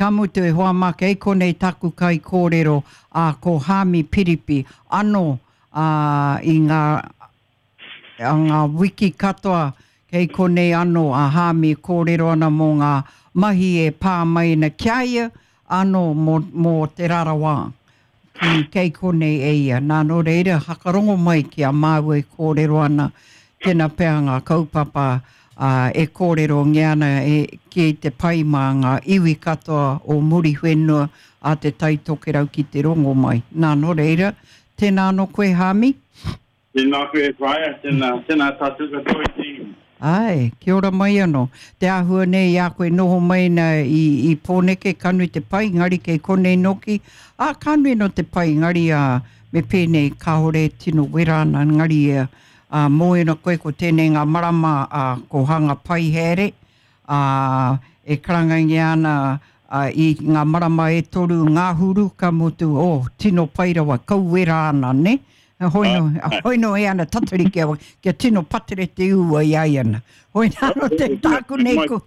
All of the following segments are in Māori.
kamutu e hoa maka e konei taku kai kōrero ko Hami Piripi. Ano i ngā wiki katoa kei konei ano Hami kōrero ana mō ngā mahi e pā mai na kiaia ano mō te rarawā. Kei konei e ia. Nā no reira hakarongo mai ki a māu e kōrero ana tēnā pēr ngā kaupapa e kōrero ngiana ki te pai mā ngā iwi katoa o muri whenua a te taitoke rau ki te rongo mai. Nā no reira, tēnā no koe Hami? Tēnā koe whaia, tēnā tātou katoa i Ai, kia ora mai anō. Te ahua nei a koe noho mai na i pōneke kanui te pai, ngari kei konei noki. Kanui no te pai, ngari me pēnei kahore tino werana, ngari moe na koe ko tēnei ngā marama ko hanga pai here. E karangangi ana i ngā marama e toru ngā huru ka motu tino pai rawa, kau werana ne? Hoino e ana tatari kia tino patere te ua i ai ana. Hoina no te tāku nei ko.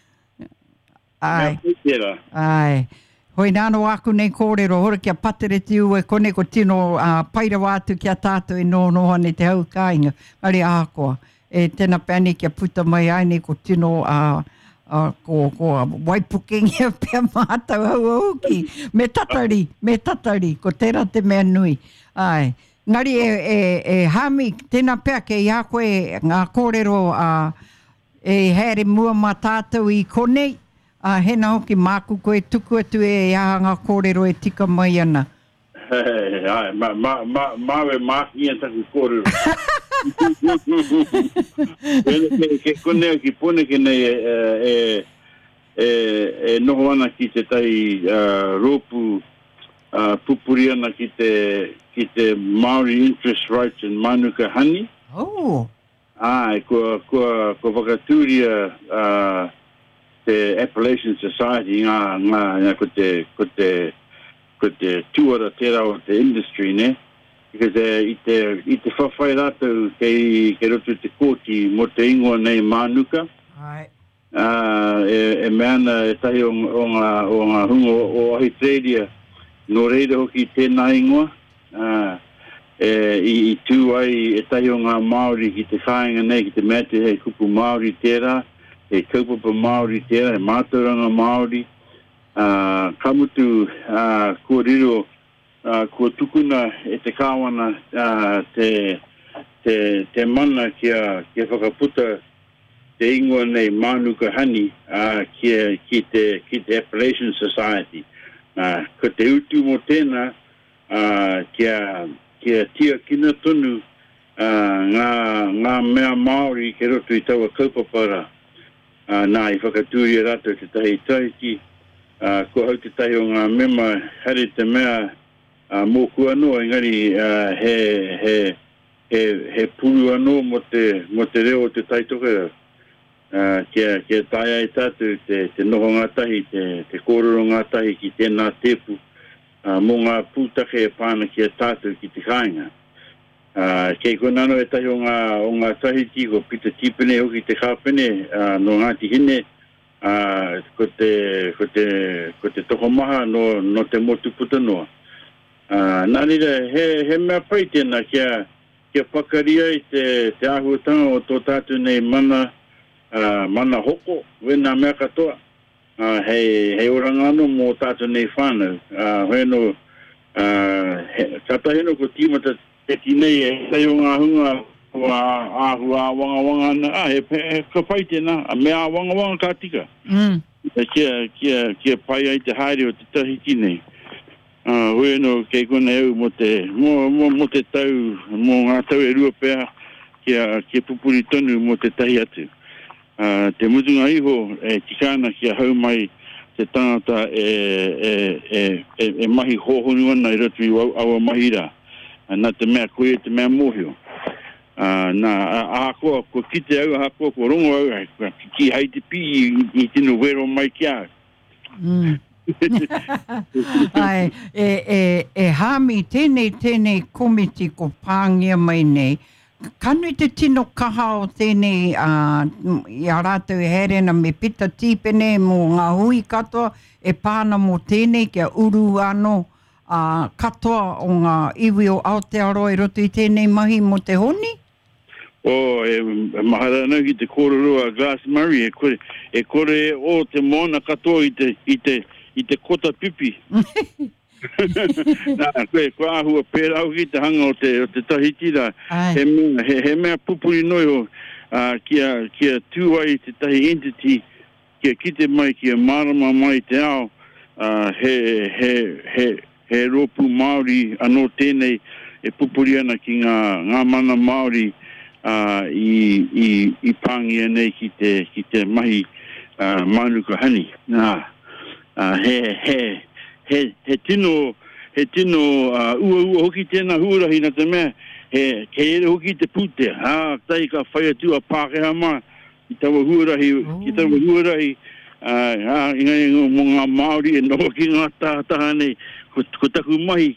Ai. Hoina no aku nei kōrero hora kia patere te ua kone ko tino pairawa atu kia tātou e no hane te hau kāinga. Ari ākoa. E tēnā pēni kia puta mai ai nei ko tino ko waipukengia pia mātau hau auki. Me tatari, ko tērā te mea nui. Ai. Ngari e Hami, tēnā pēr kei a koe ngā kōrero e here mua mā tātou i konei, hena hoki māku koe tuku atu e ngā kōrero e tika mai ana. Ai, mawe māki ia taku kōrero. Ke konei ki pone ke nei e noho ana ki te tai rōpu pupuriana ki te Maori Interest Rights in Manuka Hani. Oh. Ko whakatūria te Appalachian Society ngā ko te tuara tērā o te industry, ne? Because i te whawhai rātou kei roto te kōti mo te ingoa nei Manuka. Ai. E meana e tahi o ngā hungo o Australia no reira hoki tēnā ingoa. I tū ai e tahi o ngā Māori ki te whāinga nei, ki te mea te hei kupu Māori tērā, hei kaupapa Māori tērā, hei mātauranga Māori. Kamutu kua riro, kua tukuna e te kāwana te mana kia whakaputa te ingoa nei Manuka Hani ki te Appalachian Society. Ko te utu mo tēnā, kia tia kina tonu ngā mea Māori ke roto i taua kaupapara. Nā i whakatūria rātou te tahi taiti, ko hau te tahi o ngā mema hare te mea mō kua noa, engari he puru anō mo te reo o te taitoka. Kia taia i tātou te noho ngātahi, te kōrero ngātahi ki tēnā tepu, mō ngā pūtake e pāna kia tātou ki te kāinga. Kei konano e tahi o ngā tahiti, ko pita tipene hoki te kāpene, no Ngāti Hine, ko te tokomaha no te motu puta noa. Nā rira, he mea pai tēnā kia pakaria i te ahuatanga o tō tātou nei mana hoko, wena mea katoa. Hei orangano mō tātou nei whānau. Hoeno, kataheno ko tīmata te tinei e tei o ngā hunga āhua wanga ana. He ka pai tēnā, mea wanga ka tika. Kia pai ai te haere o te tahiti nei. Hoeno, kei kona eu mo te tau, mo ngā tau e rua pēr, kia pupuri tonu mo te tahi atu. Te mutunga iho e tikana kia hau mai te tangata e mahi hohonu ana i ratu i awa mahira. Nā te mea koe te mea mohio. Nā ahakoa, ko kite au ahakoa, ko rongo au, ki hai te pi i tino wero mai kia. Ai, Hami, tēnei komiti ko pāngia mai nei, Kanu te tino kaha o tēnei i a rātou e herena me pita tīpene mō ngā hui katoa e pāna mō tēnei kia uru anō katoa o ngā iwi o Aotearoa i roto i tēnei mahi mo te honi? Maharana ki te kōrero a Glass Murray e kore o te mona katoa i te kota pipi. Koe ahua pēra au ki te hanga o te tahiti la. He mea pupuri noi o kia tūai te tahi entity kia kite mai kia marama mai te ao he ropu Māori anō tēnei e pupuri ana ki ngā mana Māori i pāngia nei ki te mahi manuka hani. He tino ua hoki tēnā huarahi na te mea, ke ere hoki te pute, tai ka whai atu a Pākehā mā, ki tawa huarahi, ingai mo ngā Māori e noho ki ngā tātaha nei, ko taku mahi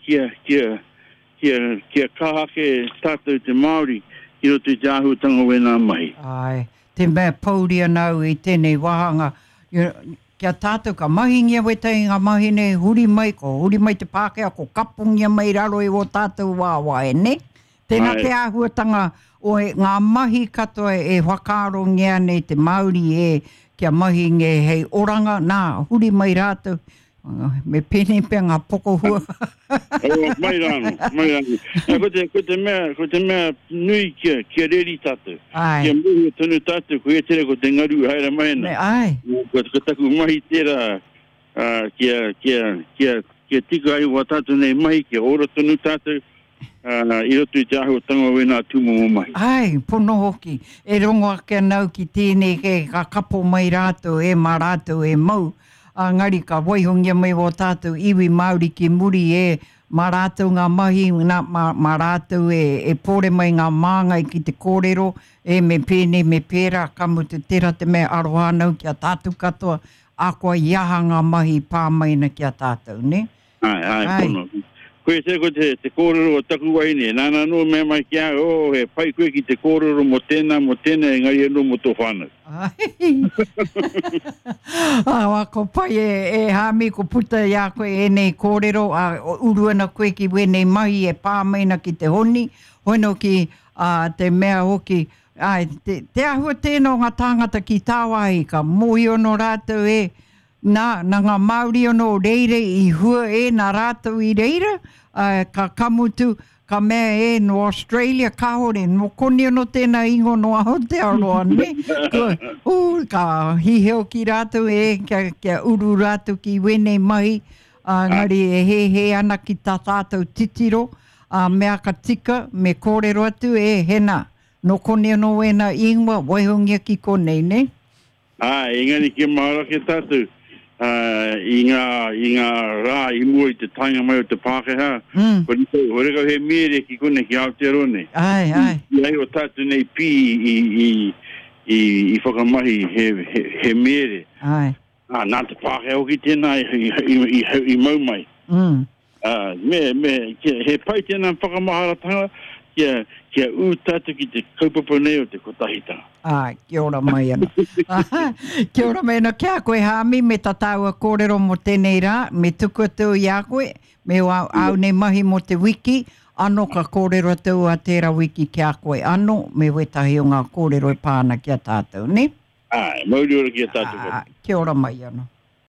kia kahake tātou te Māori, ki roto i te āhuatanga wena mahi. Ai, te mea pauria nau i tēnei wahanga, kia tātou ka mahingia wetai ngā mahine huri mai te Pākehā ko kapungia mai raro i o tātou wāwae, ne? Tēnā te āhuatanga o ngā mahi katoa e whakarongia nei te Māori e kia mahinge hei oranga, nā, huri mai rātou. Me pene pe ngā poko hua. Mai rāno. Ko te mea nui kia reri tātou. Kia muhi tonu tātou, ko e tere ko te ngaru haere maena. Ko taku mahi tera kia tika ai wa tātou nei mahi, kia ora tonu tātou, i roto i te āhuatanga wena tūmo mo mai. Ai, pono hoki. E rongo ake nau ki tēnei ke ka kapo mai rātou e mā rātou e mau. Ngari ka waihongia mai o tātou iwi Māori ki muri e mā rātou ngā mahi, mā rātou e pore mai ngā māngai ki te kōrero, e me pēne, me pēra, kamu te tera te mea aroha nau kia tātou katoa, a koa iaha ngā mahi pāmaina kia tātou, ne? Ai, pono. Koe te ko te kōrero o taku waine, nāna no mea mai kia, he pai koe ki te kōrero mo tēnā, e ngari anu mo tō whānau. Ko pai e hāmi ko puta i a koe e nei kōrero, uruana koe ki wenei mahi e pāmaina ki te honi, hoino ki te mea hoki, te ahua tēnō ngā tāngata ki tāwahi, ka mohi ono rātou e, Nā ngā Māori ono reire i hua e nā rātou i reira, ka kamutu, ka mea e no Australia kahore, no koni ono tēnā ingo no Aotearoa, ne? Ka hiheo ki rātou e, kia uru rātou ki wenei mahi, ngari e he ana ki tā tātou titiro, mea ka tika, me kōrero atu e hena, no koni ono wena ingoa, waihongia ki konei, ne? Engari ki maara ke tātou. I ngā rā i mua i te tainga mai o te Pākehā. Hore kau he mere ki kone ki Aotearoa nei. Ai o tātou nei pi i whakamahi he mere. Nā te Pākehā hoki tēnā i mau mai. He pai tēnā whakamaharatanga kia tātou ki te kaupapa nei o te kotahitanga. Kia ora mai ana. Kia ora mai ana. Kia koe hāmi me tataua kōrero mo tēnei rā, me tuku atu i a koe, me au nei mahi mo te wiki, ano ka kōrero atu a tērā wiki kia koe ano, me wetahi o ngā kōrero e pāna kia tātou, ne? Mauri ora kia tātou. Kia ora mai ana.